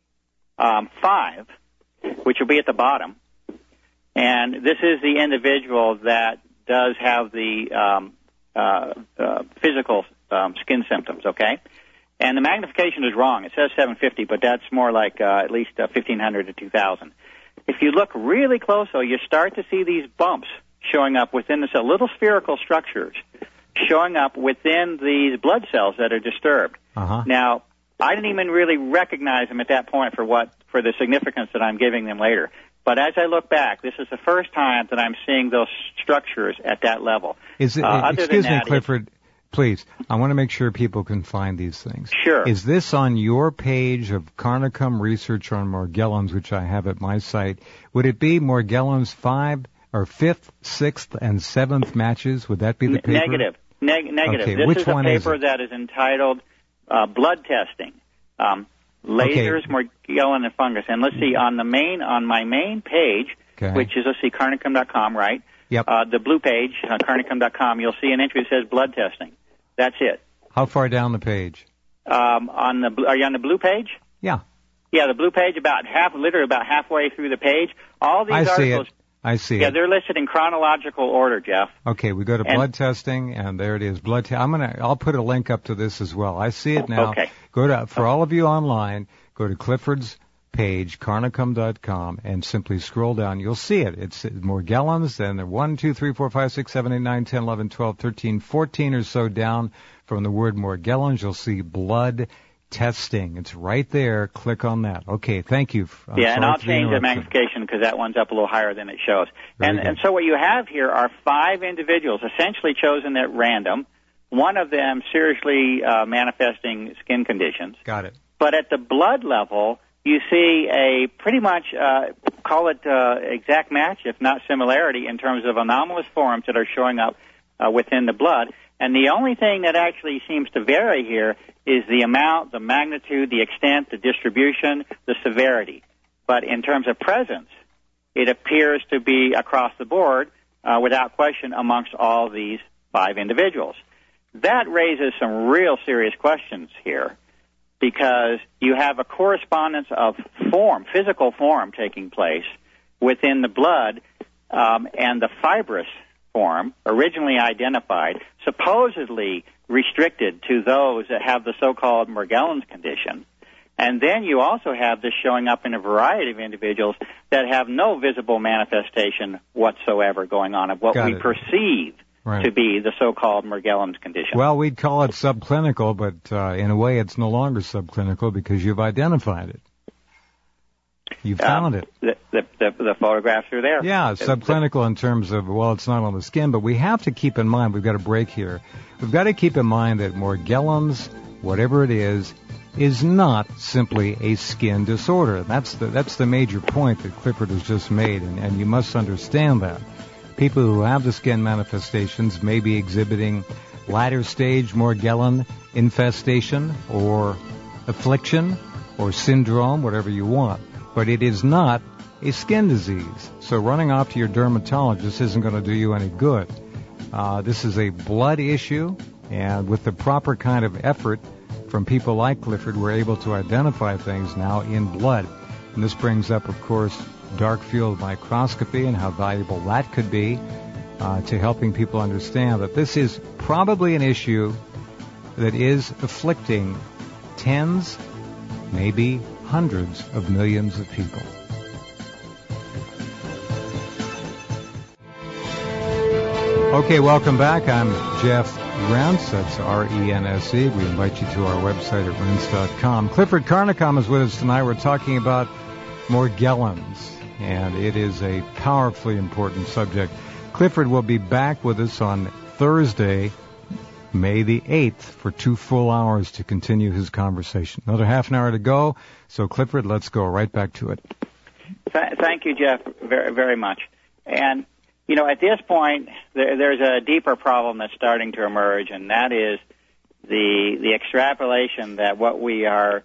um, five, which will be at the bottom, and this is the individual that does have the um, uh, uh, physical um, skin symptoms, okay? And the magnification is wrong. It says seven fifty, but that's more like uh, at least uh, fifteen hundred to two thousand. If you look really close, though, you start to see these bumps showing up within the cell, little spherical structures showing up within these blood cells that are disturbed. Uh-huh. Now, I didn't even really recognize them at that point for what for the significance that I'm giving them later. But as I look back, this is the first time that I'm seeing those structures at that level. Is it, uh, excuse me, that, Clifford, please, I want to make sure people can find these things. Sure. Is this on your page of Carnicom Research on Morgellons, which I have at my site? Would it be Morgellons five or fifth, sixth, and seventh matches? Would that be the paper? Negative. Neg- negative. Okay, this which is a one paper is that is entitled uh, Blood Testing. Um, Lasers, okay. Morgellon, and fungus. And let's see, on the main, on my main page, okay. which is, let's see, carnicom dot com, right? Yep. Uh, the blue page, uh, carnicom dot com, you'll see an entry that says blood testing. That's it. How far down the page? Um, on the, are you on the blue page? Yeah. Yeah, the blue page, about half, literally about halfway through the page. All these I see articles. It. I see yeah, it. they're listed in chronological order, Jeff. Okay, we go to and, blood testing, and there it is. Blood. Te- I'm gonna. I'll put a link up to this as well. I see it now. Okay. Go to for all of you online. Go to Clifford's page, carnicom dot com, and simply scroll down. You'll see it. It's Morgellons, and they're one, two, three, four, five, six, seven, eight, nine, ten, eleven, twelve, thirteen, fourteen or so down from the word Morgellons. You'll see blood testing. It's right there. Click on that. Okay, thank you. I'm yeah, and I'll change the interruption. magnification because that one's up a little higher than it shows. Very And good. and so what you have here are five individuals essentially chosen at random, one of them seriously uh, manifesting skin conditions. Got it. But at the blood level, you see a pretty much, uh, call it uh, exact match, if not similarity, in terms of anomalous forms that are showing up uh, within the blood. And the only thing that actually seems to vary here is the amount, the magnitude, the extent, the distribution, the severity. But in terms of presence, it appears to be across the board, uh, without question, amongst all these five individuals. That raises some real serious questions here, because you have a correspondence of form, physical form taking place within the blood, um, and the fibrous form, originally identified, supposedly restricted to those that have the so-called Morgellons condition. And then you also have this showing up in a variety of individuals that have no visible manifestation whatsoever going on of what Got we it. perceive Right. to be the so-called Morgellons condition. Well, we'd call it subclinical, but uh, in a way it's no longer subclinical because you've identified it. You've found um, it. The, the, the, the photographs are there. Yeah, it's subclinical in terms of, well, it's not on the skin, but we have to keep in mind, we've got a break here, we've got to keep in mind that Morgellons, whatever it is, is not simply a skin disorder. That's the, that's the major point that Clifford has just made, and, and you must understand that. People who have the skin manifestations may be exhibiting latter stage Morgellon infestation or affliction or syndrome, whatever you want. But it is not a skin disease. So running off to your dermatologist isn't going to do you any good. Uh, this is a blood issue, and with the proper kind of effort from people like Clifford, we're able to identify things now in blood. And this brings up, of course, dark field microscopy and how valuable that could be uh, to helping people understand that this is probably an issue that is afflicting tens, maybe hundreds of millions of people. Okay, welcome back. I'm Jeff Rense. That's R E N S E. We invite you to our website at rense dot com. Clifford Carnicom is with us tonight. We're talking about Morgellons, and it is a powerfully important subject. Clifford will be back with us on Thursday, May the eighth, for two full hours to continue his conversation. Another half an hour to go. So, Clifford, let's go right back to it. Th- thank you, Jeff, very, very much. And, you know, at this point, there, there's a deeper problem that's starting to emerge, and that is the the extrapolation that what we are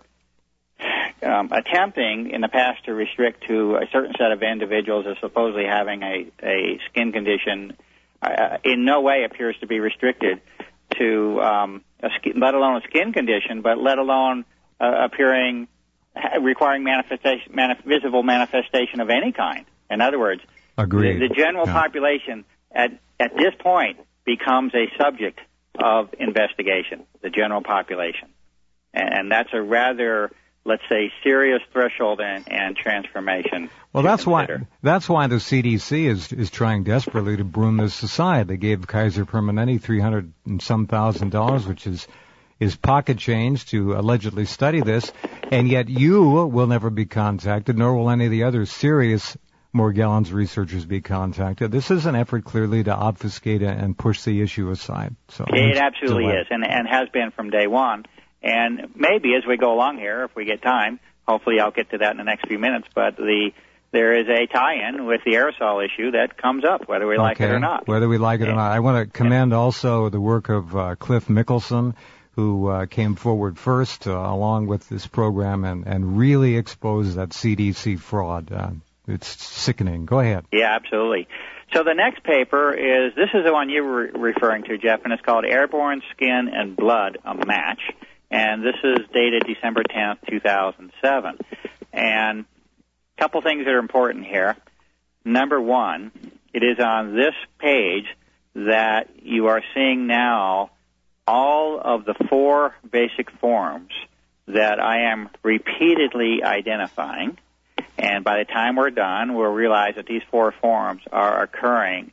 um, attempting in the past to restrict to a certain set of individuals as supposedly having a, a skin condition uh, in no way appears to be restricted to um, a skin, let alone a skin condition, but let alone uh, appearing requiring manifestation, manif- visible manifestation of any kind. In other words, Agreed. The, the general yeah. population at at this point becomes a subject of investigation. The general population, and, and that's a rather, let's say, serious threshold and, and transformation. Well, that's consider. why that's why the C D C is is trying desperately to broom this aside. They gave Kaiser Permanente three hundred and some thousand dollars, which is is pocket change, to allegedly study this, and yet you will never be contacted, nor will any of the other serious Morgellons researchers be contacted. This is an effort clearly to obfuscate and push the issue aside. So it absolutely delay. is, and and has been from day one. And maybe as we go along here, if we get time, hopefully I'll get to that in the next few minutes. But the there is a tie-in with the aerosol issue that comes up, whether we like okay. it or not. Whether we like it and, or not. I want to commend also the work of uh, Cliff Mickelson, who uh, came forward first uh, along with this program and, and really exposed that C D C fraud. Uh, it's sickening. Go ahead. Yeah, absolutely. So the next paper is, this is the one you were referring to, Jeff, and it's called Airborne Skin and Blood, a Match. And this is dated December tenth, two thousand seven. And a couple things that are important here. Number one, it is on this page that you are seeing now all of the four basic forms that I am repeatedly identifying. And by the time we're done, we'll realize that these four forms are occurring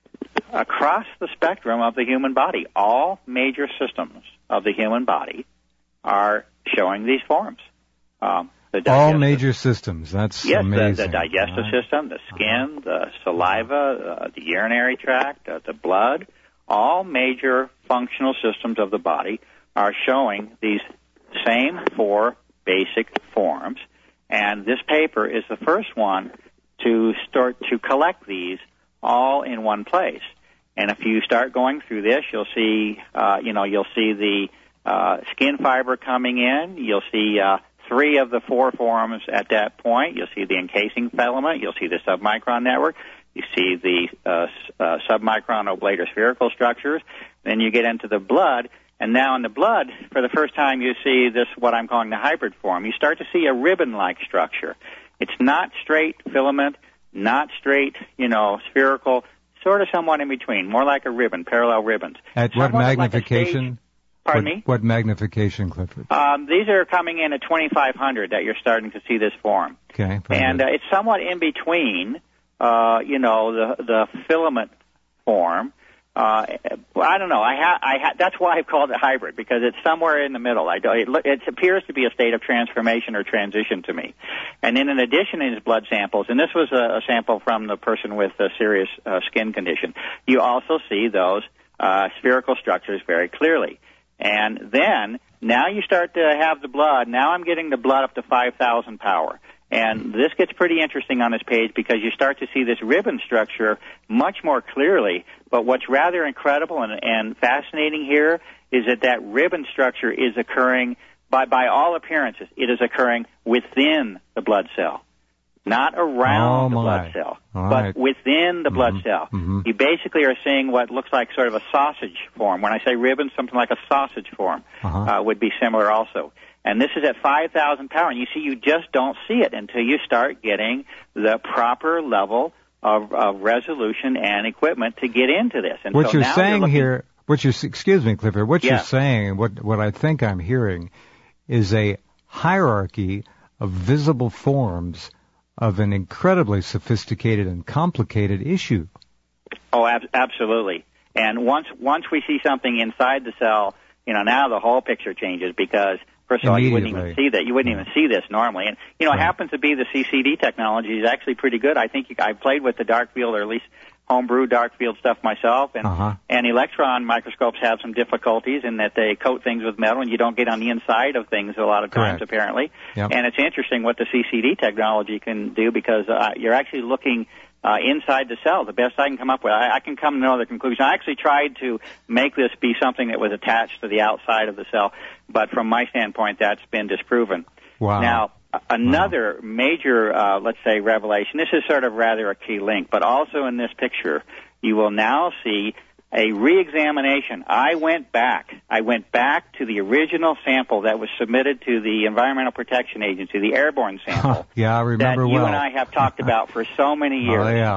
across the spectrum of the human body. All major systems of the human body are showing these forms. Um, the all major systems. That's yes, amazing. Yes, the, the digestive right. system, the skin, uh-huh. the saliva, uh, the urinary tract, uh, the blood. All major functional systems of the body are showing these same four basic forms. And this paper is the first one to start to collect these all in one place. And if you start going through this, you'll see, uh, you know, you'll see the uh, skin fiber coming in. You'll see uh, three of the four forms at that point. You'll see the encasing filament. You'll see the submicron network. You see the uh, uh, submicron oblator spherical structures. Then you get into the blood. And now in the blood, for the first time, you see this, what I'm calling the hybrid form. You start to see a ribbon-like structure. It's not straight filament, not straight, you know, spherical, sort of somewhat in between, more like a ribbon, parallel ribbons. At somewhat what magnification? Like Pardon what, me? What magnification, Clifford? Um, these are coming in at twenty-five hundred that you're starting to see this form. Okay. And uh, it's somewhat in between, uh, you know, the, the filament form. Uh, I don't know. I ha- I ha- that's why I've called it hybrid, because it's somewhere in the middle. I don't, it, it appears to be a state of transformation or transition to me. And then in addition in his blood samples, and this was a, a sample from the person with a serious uh, skin condition, you also see those uh, spherical structures very clearly. And then now you start to have the blood. Now I'm getting the blood up to five thousand power. And this gets pretty interesting on this page because you start to see this ribbon structure much more clearly. But what's rather incredible and, and fascinating here is that that ribbon structure is occurring, by, by all appearances, it is occurring within the blood cell. Not around oh, the blood my. cell, all but right. within the blood mm-hmm. cell. Mm-hmm. You basically are seeing what looks like sort of a sausage form. When I say ribbon, something like a sausage form uh-huh. uh, would be similar also. And this is at five thousand power. And you see, you just don't see it until you start getting the proper level of, of resolution and equipment to get into this. And what so you're now saying you're looking, here, what you're, excuse me, Clifford, what yeah. you're saying, what, what I think I'm hearing is a hierarchy of visible forms of an incredibly sophisticated and complicated issue. Oh, ab- absolutely. And once once we see something inside the cell, you know, now the whole picture changes because, first of all, you wouldn't even see that. You wouldn't yeah. even see this normally. And, you know, right. it happens to be the C C D technology is actually pretty good. I think you, I've played with the dark field, or at least homebrew dark field stuff myself. And, uh-huh. and electron microscopes have some difficulties in that they coat things with metal and you don't get on the inside of things a lot of times, Correct. apparently. Yep. And it's interesting what the C C D technology can do because uh, you're actually looking Uh, inside the cell, the best I can come up with. I, I can come to no other conclusion. I actually tried to make this be something that was attached to the outside of the cell, but from my standpoint, that's been disproven. Wow. Now, another wow. major, uh, let's say, revelation, this is sort of rather a key link, but also in this picture, you will now see a re-examination. I went back. I went back to the original sample that was submitted to the Environmental Protection Agency, the airborne sample. yeah, I remember that well. you and I have talked about for so many years. Oh, yeah.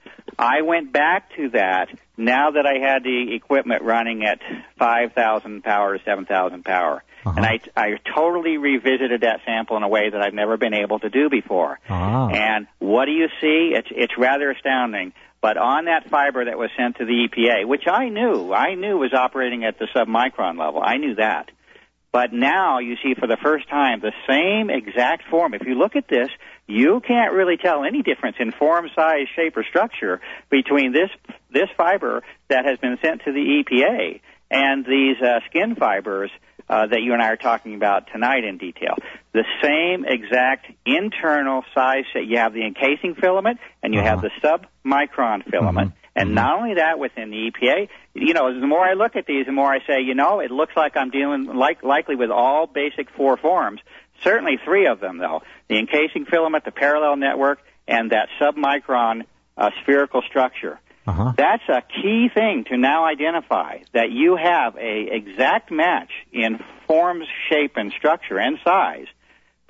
I went back to that now that I had the equipment running at five thousand power, seven thousand power. Uh-huh. And I, I totally revisited that sample in a way that I've never been able to do before. Uh-huh. And what do you see? It's, it's rather astounding. But on that fiber that was sent to the E P A, which I knew, I knew was operating at the submicron level. I knew that. But now you see for the first time the same exact form. If you look at this, you can't really tell any difference in form, size, shape, or structure between this this fiber that has been sent to the E P A and these uh, skin fibers uh, that you and I are talking about tonight in detail. The same exact internal size. You have the encasing filament and you uh-huh. have the submicron filament. Mm-hmm. And mm-hmm. not only that, within the E P A, you know, the more I look at these, the more I say, you know, it looks like I'm dealing like likely with all basic four forms. Certainly three of them, though. The encasing filament, the parallel network, and that submicron uh, spherical structure. Uh-huh. That's a key thing to now identify, that you have a exact match in forms, shape, and structure and size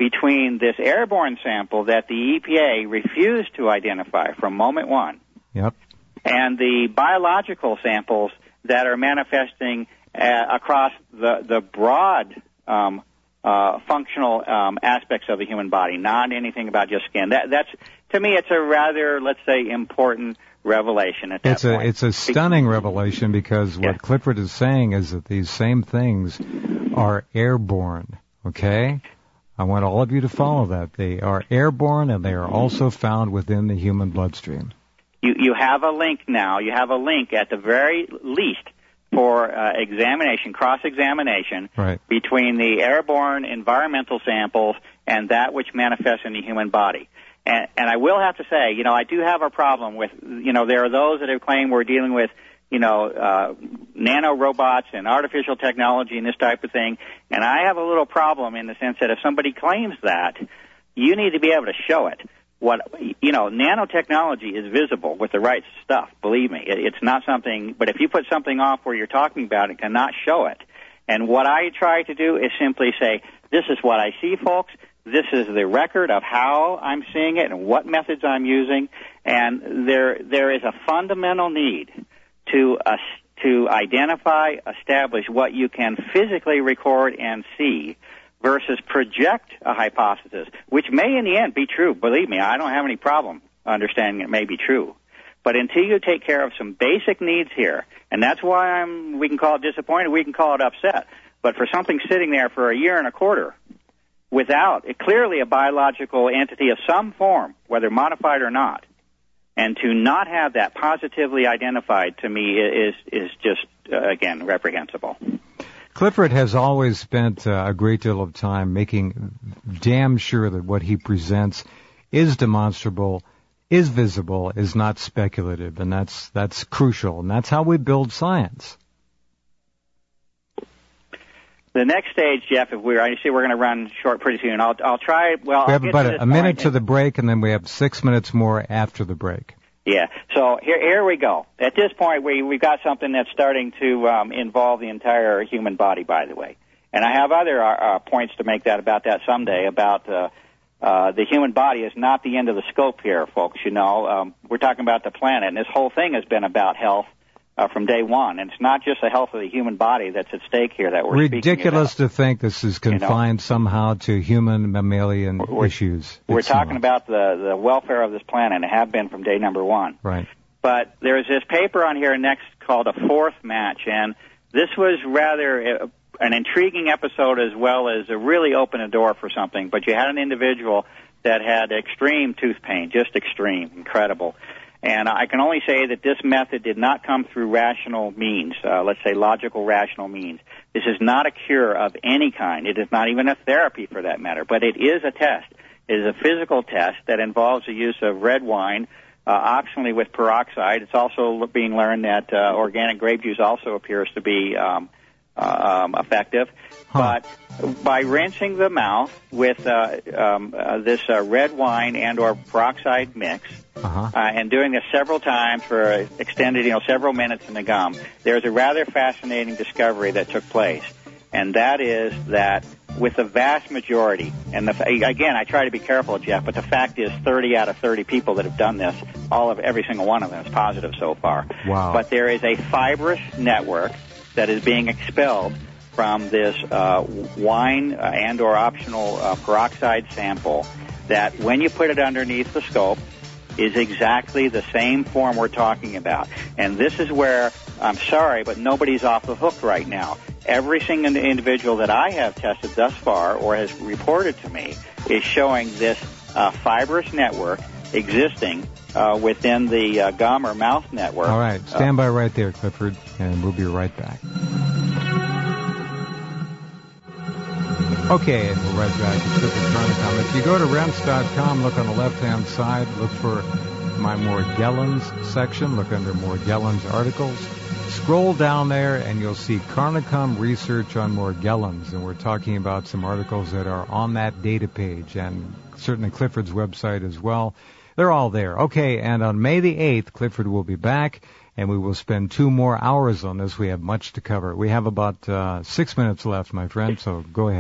between this airborne sample that the E P A refused to identify from moment one, yep, and the biological samples that are manifesting uh, across the, the broad um, uh, functional um, aspects of the human body, not anything about just skin. That, that's, to me, it's a rather, let's say, important revelation at that it's a, point. It's a stunning revelation because what yeah. Clifford is saying is that these same things are airborne, okay? I want all of you to follow that. They are airborne, and they are also found within the human bloodstream. You, you have a link now. You have a link at the very least for uh, examination, cross-examination, right, between the airborne environmental samples and that which manifests in the human body. And, and I will have to say, you know, I do have a problem with, you know, there are those that have claimed we're dealing with, you know, uh, nano-robots and artificial technology and this type of thing. And I have a little problem in the sense that if somebody claims that, you need to be able to show it. What, you know, nanotechnology is visible with the right stuff, believe me. It, it's not something, but if you put something off where you're talking about it, cannot show it. And what I try to do is simply say, this is what I see, folks. This is the record of how I'm seeing it and what methods I'm using. And there, there is a fundamental need to, uh, to identify, establish what you can physically record and see versus project a hypothesis, which may in the end be true. Believe me, I don't have any problem understanding it may be true. But until you take care of some basic needs here, and that's why I'm, we can call it disappointed, we can call it upset, but for something sitting there for a year and a quarter without it, clearly a biological entity of some form, whether modified or not, and to not have that positively identified, to me, is, is just, uh, again, reprehensible. Clifford has always spent uh, a great deal of time making damn sure that what he presents is demonstrable, is visible, is not speculative, and that's that's crucial, and that's how we build science. The next stage, Jeff, if we're, I see we're going to run short pretty soon. I'll, I'll try. Well, we I'll have about to a minute to the break, and then we have six minutes more after the break. Yeah. So here, here we go. At this point, we we've got something that's starting to um, involve the entire human body, by the way. And I have other uh, points to make that about that someday. About uh, uh, the human body is not the end of the scope here, folks. You know, um, we're talking about the planet, and this whole thing has been about health uh, from day one. And it's not just the health of the human body that's at stake here that we're ridiculous speaking about. To think this is confined, you know, somehow to human mammalian we're, issues. We're it's talking not. about the, the welfare of this planet, and have been from day number one. Right. But there's this paper on here next called A Fourth Match, and this was rather an intriguing episode as well as a really open a door for something. But you had an individual that had extreme tooth pain, just extreme, incredible. And I can only say that this method did not come through rational means, uh, let's say logical, rational means. This is not a cure of any kind. It is not even a therapy for that matter, but it is a test. It is a physical test that involves the use of red wine, uh, optionally with peroxide. It's also being learned that uh, organic grape juice also appears to be um, uh, um, effective. Huh. But by rinsing the mouth with uh, um, uh, this uh, red wine and or peroxide mix, uh-huh. uh, and doing this several times for extended, you know, several minutes in the gum, there's a rather fascinating discovery that took place, and that is that with the vast majority, and the, again, I try to be careful, Jeff, but the fact is thirty out of thirty people that have done this, all of every single one of them is positive so far. Wow. But there is a fibrous network that is being expelled from this uh, wine and or optional uh, peroxide sample that when you put it underneath the scope is exactly the same form we're talking about. And this is where, I'm sorry, but nobody's off the hook right now. Every single individual that I have tested thus far or has reported to me is showing this uh, fibrous network existing uh, within the uh, gum or mouth network. All right. Stand uh, by right there, Clifford, and we'll be right back. Okay, and we're right back to Clifford Carnicom. If you go to rense dot com, look on the left-hand side, look for my Morgellons section, look under Morgellons articles. Scroll down there, and you'll see Carnicom research on Morgellons, and we're talking about some articles that are on that data page, and certainly Clifford's website as well. They're all there. Okay, and on May the eighth, Clifford will be back, and we will spend two more hours on this. We have much to cover. We have about uh, six minutes left, my friend, so go ahead.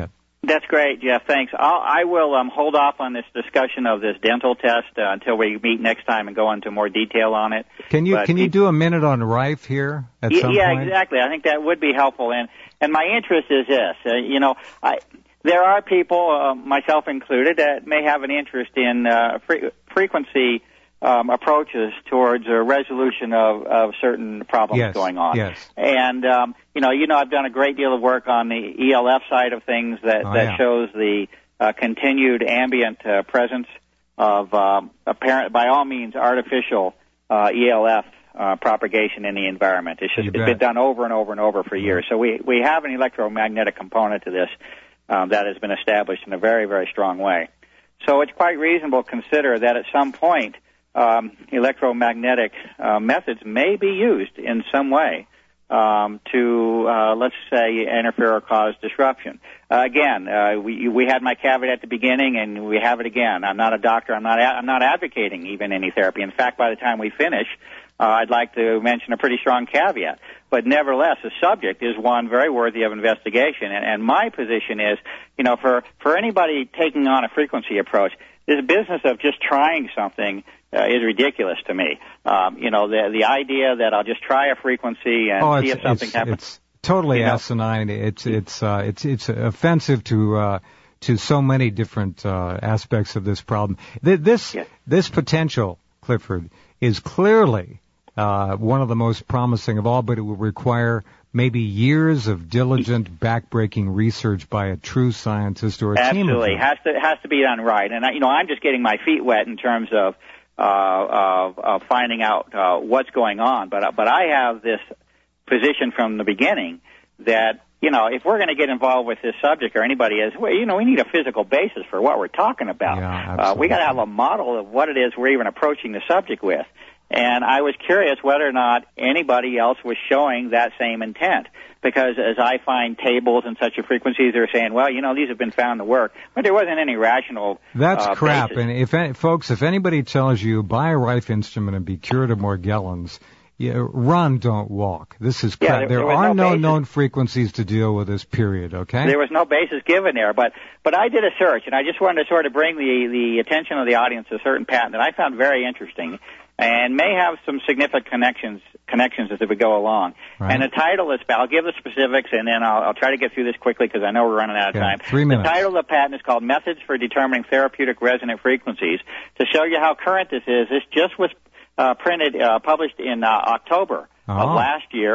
That's great, Jeff. Thanks. I'll, I will um, hold off on this discussion of this dental test uh, until we meet next time and go into more detail on it. Can you but can you do a minute on Rife here at yeah, some yeah, point? Yeah, exactly. I think that would be helpful. And and my interest is this. Uh, you know, I, there are people, uh, myself included, that may have an interest in uh, fre- frequency Um, approaches towards a resolution of, of certain problems yes, going on. Yes. And, um, you know, you know, I've done a great deal of work on the E L F side of things that, oh, that yeah. shows the uh, continued ambient uh, presence of um, apparent, by all means, artificial uh, E L F uh, propagation in the environment. It's just You it's bet. been done over and over and over for years. So we, we have an electromagnetic component to this um, that has been established in a very, very strong way. So it's quite reasonable to consider that at some point Um, electromagnetic uh, methods may be used in some way um, to, uh, let's say, interfere or cause disruption. Uh, again, uh, we, we had my caveat at the beginning, and we have it again. I'm not a doctor. I'm not. A- I'm not advocating even any therapy. In fact, by the time we finish, uh, I'd like to mention a pretty strong caveat. But nevertheless, the subject is one very worthy of investigation. And, and my position is, you know, for for anybody taking on a frequency approach, this business of just trying something uh, is ridiculous to me. Um, you know, the the idea that I'll just try a frequency and oh, see it's, if something it's, happens. It's totally you know? asinine. It's it's uh, it's it's offensive to uh, to so many different uh, aspects of this problem. Th- this yes. this potential, Clifford, is clearly uh, one of the most promising of all, but it will require maybe years of diligent, backbreaking research by a true scientist or a Absolutely. team of them. Absolutely, has to has to be done right. And I, you know, I'm just getting my feet wet in terms of uh, of, of finding out uh, what's going on. But but I have this position from the beginning that, you know, if we're going to get involved with this subject, or anybody is, well, you know, we need a physical basis for what we're talking about. Yeah, uh, we got to have a model of what it is we're even approaching the subject with. And I was curious whether or not anybody else was showing that same intent. Because as I find tables and such frequencies, they're saying, well, you know, these have been found to work. But there wasn't any rational That's uh, crap. basis. And if any, folks, if anybody tells you buy a Rife instrument and be cured of Morgellons, yeah, run, don't walk. This is crap. Yeah, there, there, there are no, no basis. known frequencies to deal with this period, okay? There was no basis given there. But but I did a search, and I just wanted to sort of bring the, the attention of the audience to a certain patent that I found very interesting and may have some significant connections connections as we go along. Right. And the title is, I'll give the specifics, and then I'll, I'll try to get through this quickly because I know we're running out of yeah, time. Three minutes. The title of the patent is called Methods for Determining Therapeutic Resonant Frequencies. To show you how current this is, this just was uh, printed, uh, published in uh, October oh. of last year.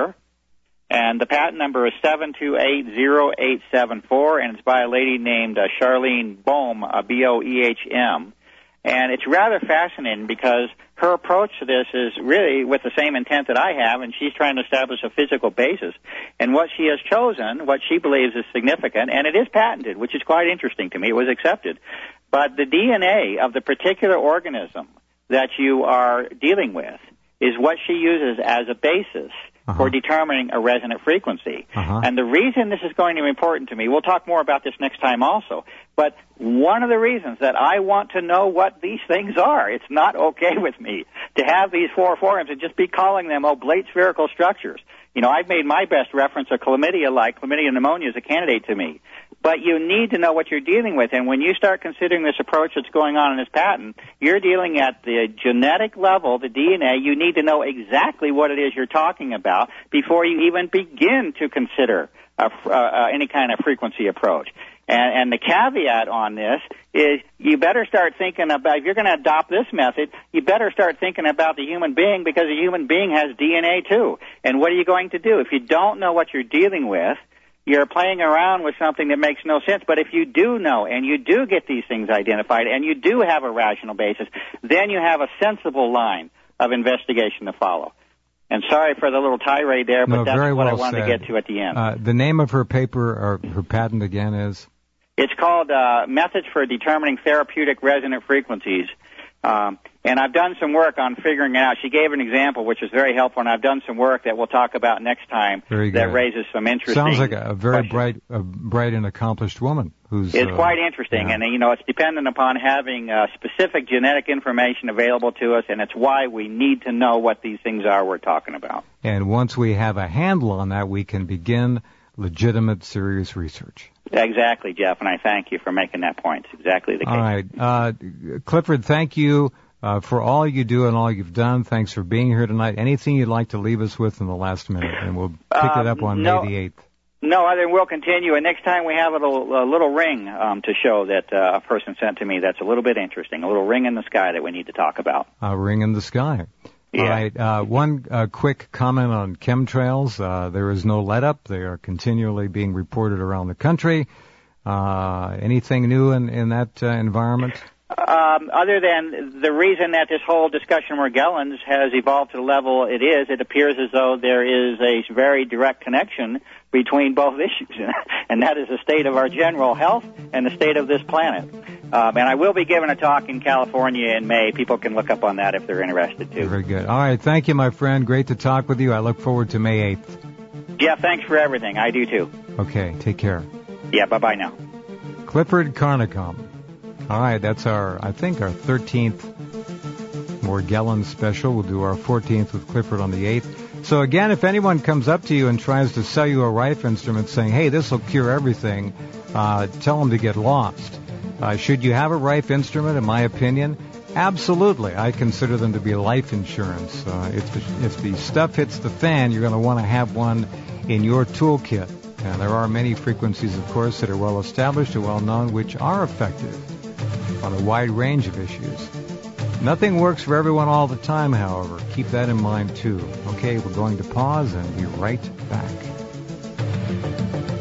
And the patent number is seven two eight zero eight seven four, and it's by a lady named uh, Charlene Boehm, uh, B O E H M. And it's rather fascinating because her approach to this is really with the same intent that I have, and she's trying to establish a physical basis. And what she has chosen, what she believes is significant, and it is patented, which is quite interesting to me. It was accepted. But the D N A of the particular organism that you are dealing with is what she uses as a basis uh-huh. for determining a resonant frequency. Uh-huh. And the reason this is going to be important to me, we'll talk more about this next time also, but one of the reasons that I want to know what these things are, it's not okay with me to have these four forms and just be calling them oblate spherical structures. You know, I've made my best reference of chlamydia like chlamydia pneumonia as a candidate to me. But you need to know what you're dealing with, and when you start considering this approach that's going on in this patent, you're dealing at the genetic level, the D N A. You need to know exactly what it is you're talking about before you even begin to consider a, uh, any kind of frequency approach. And, and the caveat on this is you better start thinking about, if you're going to adopt this method, you better start thinking about the human being, because the human being has D N A too. And what are you going to do? If you don't know what you're dealing with, you're playing around with something that makes no sense. But if you do know and you do get these things identified and you do have a rational basis, then you have a sensible line of investigation to follow. And sorry for the little tirade there, but no, that's very what well I wanted said. to get to at the end. Uh, the name of her paper or her patent again is? It's called uh, Methods for Determining Therapeutic Resonant Frequencies. Um, and I've done some work on figuring it out. She gave an example, which is very helpful, and I've done some work that we'll talk about next time very good. that raises some interesting Sounds like a, a very questions. bright, a bright and accomplished woman who's. It's uh, quite interesting, yeah. and you know, it's dependent upon having uh, specific genetic information available to us, and it's why we need to know what these things are we're talking about. And once we have a handle on that, we can begin legitimate, serious research. Exactly, Jeff, and I thank you for making that point. It's exactly the case. All right. Uh, Clifford, thank you uh, for all you do and all you've done. Thanks for being here tonight. Anything you'd like to leave us with in the last minute, and we'll pick uh, it up on no, May the eighth. No, other than we'll continue, and next time we have a little, a little ring um, to show that uh, a person sent to me that's a little bit interesting, a little ring in the sky that we need to talk about. A ring in the sky. Yeah. All right. Uh, one uh, quick comment on chemtrails. Uh, there is no let-up. They are continually being reported around the country. Uh, anything new in, in that uh, environment? Um, other than the reason that this whole discussion of Morgellons has evolved to the level it is, it appears as though there is a very direct connection between both issues, and that is the state of our general health and the state of this planet. Um, and I will be giving a talk in California in May. People can look up on that if they're interested, too. Very good. All right. Thank you, my friend. Great to talk with you. I look forward to May eighth. Jeff, thanks for everything. I do, too. Okay. Take care. Yeah, bye-bye now. Clifford Carnicom. All right. That's our, I think, our thirteenth Morgellons special. We'll do our fourteenth with Clifford on the eighth. So again, if anyone comes up to you and tries to sell you a Rife instrument saying, hey, this will cure everything, uh, tell them to get lost. Uh, should you have a Rife instrument, in my opinion? Absolutely. I consider them to be life insurance. Uh, if, the, if the stuff hits the fan, you're going to want to have one in your toolkit. And there are many frequencies, of course, that are well established and well known, which are effective on a wide range of issues. Nothing works for everyone all the time, however. Keep that in mind, too. Okay, we're going to pause and be right back.